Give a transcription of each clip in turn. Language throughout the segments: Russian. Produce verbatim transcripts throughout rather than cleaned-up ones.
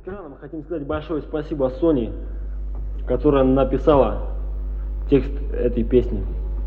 экрана мы хотим сказать большое спасибо Соне, которая написала текст этой песни.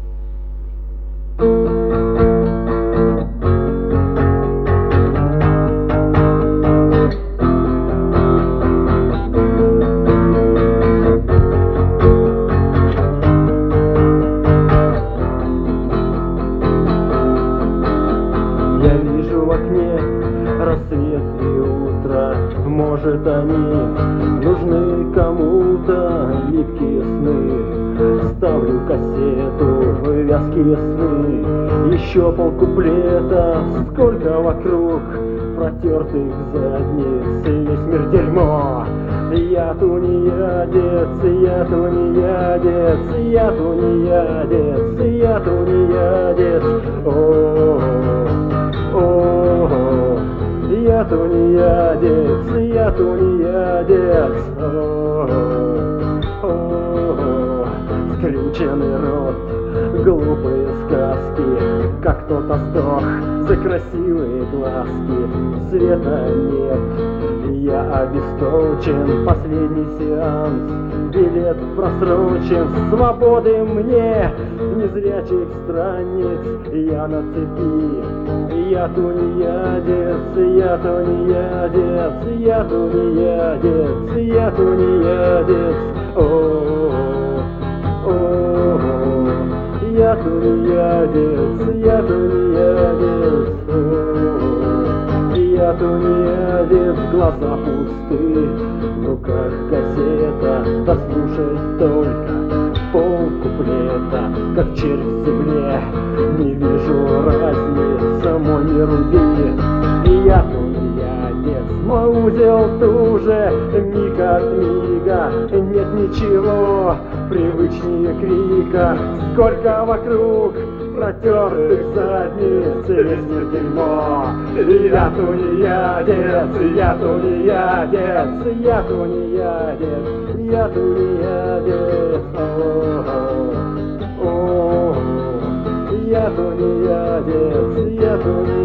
Я вижу в окне рассвет и утро, может, они нужны кому-то, липкие сны. Ставлю кассету, вязкие сны, еще полкуплета, сколько вокруг протертых задниц, весь мир дерьмо. Я тунеядец, я тунеядец, я тунеядец, я тунеядец. О, о, о, я тунеядец, я тунеядец. О, о, о, скрюченный рот, глупые сказки, как кто-то сдох за красивые глазки. Света нет, я обесточен, последний сеанс, билет просрочен. Свободы мне, незрячих странниц, я на цепи. Я тунеядец, я тунеядец, я тунеядец, я тунеядец. О, о, о, я тунеядец, я тунеядец. Я тунеядец, глаза пусты, в руках кассета, дослушать только полкуплета, как червь в земле, не вижу разницы, мой не руби. Я тунеядец, мой узел туже, миг от мига, нет ничего привычнее крика. Сколько вокруг протертых задниц, весь мир дерьмо. Я тунеядец, я тунеядец, я тунеядец, я тунеядец. О, о, я тунеядец, я тунеядец.